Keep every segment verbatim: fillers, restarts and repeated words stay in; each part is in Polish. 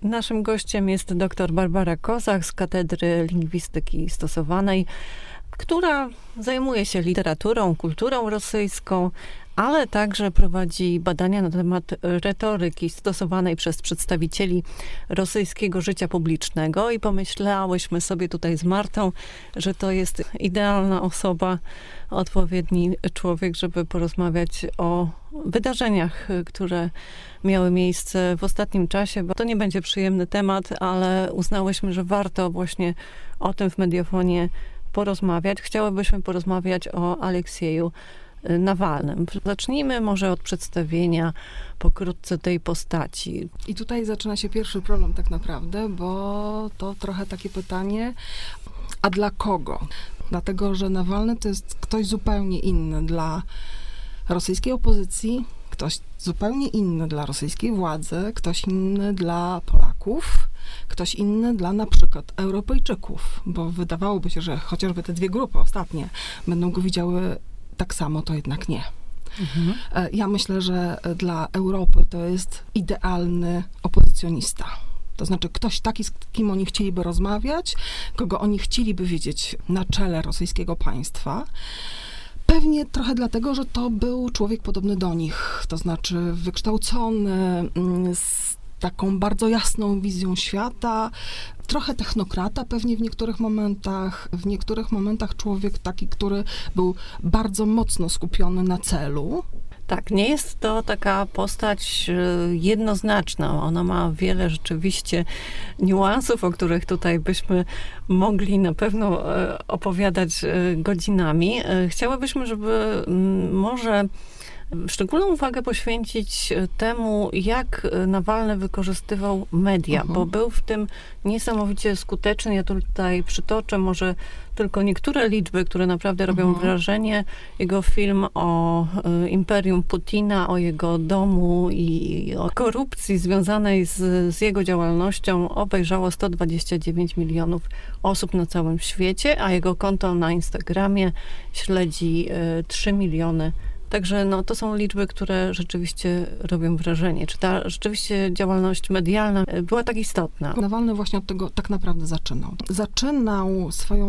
Naszym gościem jest dr Barbara Kozak z Katedry Lingwistyki Stosowanej, która zajmuje się literaturą, kulturą rosyjską, ale także prowadzi badania na temat retoryki stosowanej przez przedstawicieli rosyjskiego życia publicznego i pomyślałyśmy sobie tutaj z Martą, że to jest idealna osoba, odpowiedni człowiek, żeby porozmawiać o wydarzeniach, które miały miejsce w ostatnim czasie, bo to nie będzie przyjemny temat, ale uznałyśmy, że warto właśnie o tym w Mediofonie porozmawiać. Chciałybyśmy porozmawiać o Aleksieju Nawalnym. Zacznijmy może od przedstawienia pokrótce tej postaci. I tutaj zaczyna się pierwszy problem tak naprawdę, bo to trochę takie pytanie, a dla kogo? Dlatego, że Nawalny to jest ktoś zupełnie inny dla rosyjskiej opozycji, ktoś zupełnie inny dla rosyjskiej władzy, ktoś inny dla Polaków, ktoś inny dla na przykład Europejczyków, bo wydawałoby się, że chociażby te dwie grupy ostatnie będą go widziały tak samo, to jednak nie. Mhm. Ja myślę, że dla Europy to jest idealny opozycjonista. To znaczy ktoś taki, z kim oni chcieliby rozmawiać, kogo oni chcieliby widzieć na czele rosyjskiego państwa. Pewnie trochę dlatego, że to był człowiek podobny do nich, to znaczy wykształcony, z taką bardzo jasną wizją świata, trochę technokrata pewnie w niektórych momentach, w niektórych momentach człowiek taki, który był bardzo mocno skupiony na celu. Tak, nie jest to taka postać jednoznaczna. Ona ma wiele rzeczywiście niuansów, o których tutaj byśmy mogli na pewno opowiadać godzinami. Chciałabyśmy, żeby może szczególną uwagę poświęcić temu, jak Nawalny wykorzystywał media, uh-huh. bo był w tym niesamowicie skuteczny. Ja tutaj przytoczę może tylko niektóre liczby, które naprawdę robią uh-huh. wrażenie. Jego film o y, imperium Putina, o jego domu i o korupcji związanej z, z jego działalnością obejrzało sto dwadzieścia dziewięć milionów osób na całym świecie, a jego konto na Instagramie śledzi y, trzy miliony. Także no, to są liczby, które rzeczywiście robią wrażenie. Czy ta rzeczywiście działalność medialna była tak istotna? Nawalny właśnie od tego tak naprawdę zaczynał. Zaczynał swoją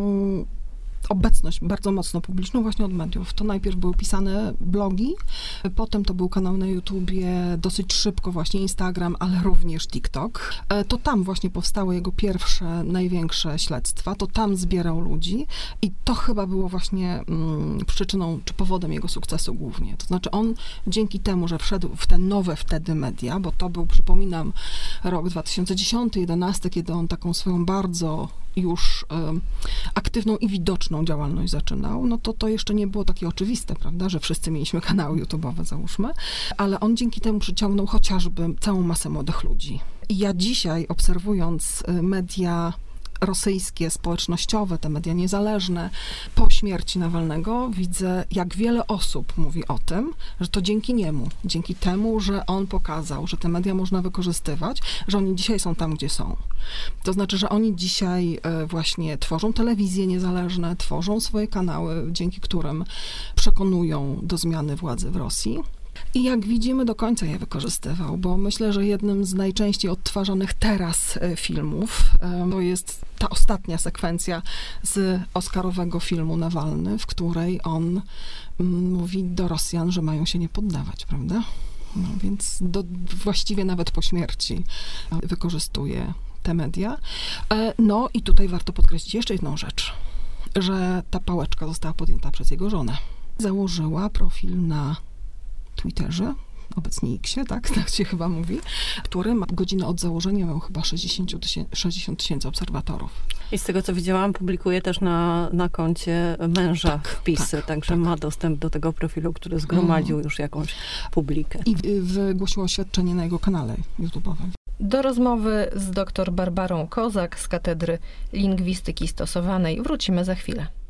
obecność bardzo mocno publiczną właśnie od mediów. To najpierw były pisane blogi, potem to był kanał na YouTubie, dosyć szybko właśnie Instagram, ale również TikTok. To tam właśnie powstały jego pierwsze, największe śledztwa, to tam zbierał ludzi i to chyba było właśnie mm, przyczyną, czy powodem jego sukcesu głównie. To znaczy on dzięki temu, że wszedł w te nowe wtedy media, bo to był, przypominam, rok dwa tysiące dziesiąty jedenasty, kiedy on taką swoją bardzo już y, aktywną i widoczną działalność zaczynał, no to to jeszcze nie było takie oczywiste, prawda, że wszyscy mieliśmy kanały YouTube'owe, załóżmy, ale on dzięki temu przyciągnął chociażby całą masę młodych ludzi. I ja dzisiaj, obserwując media rosyjskie, społecznościowe, te media niezależne, po śmierci Nawalnego widzę, jak wiele osób mówi o tym, że to dzięki niemu, dzięki temu, że on pokazał, że te media można wykorzystywać, że oni dzisiaj są tam, gdzie są. To znaczy, że oni dzisiaj właśnie tworzą telewizje niezależne, tworzą swoje kanały, dzięki którym przekonują do zmiany władzy w Rosji. I jak widzimy, do końca je wykorzystywał, bo myślę, że jednym z najczęściej odtwarzanych teraz filmów to jest ta ostatnia sekwencja z oscarowego filmu Nawalny, w której on mówi do Rosjan, że mają się nie poddawać, prawda? No więc do, właściwie nawet po śmierci wykorzystuje te media. No i tutaj warto podkreślić jeszcze jedną rzecz, że ta pałeczka została podjęta przez jego żonę. Założyła profil na Twitterze, obecnie X-ie, tak, tak się chyba mówi, który ma godzinę od założenia miał chyba sześćdziesiąt tysięcy obserwatorów. I z tego, co widziałam, publikuje też na, na koncie męża tak, wpisy, tak, także tak. ma dostęp do tego profilu, który zgromadził już jakąś publikę. I wygłosił oświadczenie na jego kanale YouTube'owym. Do rozmowy z dr Barbarą Kozak z Katedry Lingwistyki Stosowanej wrócimy za chwilę.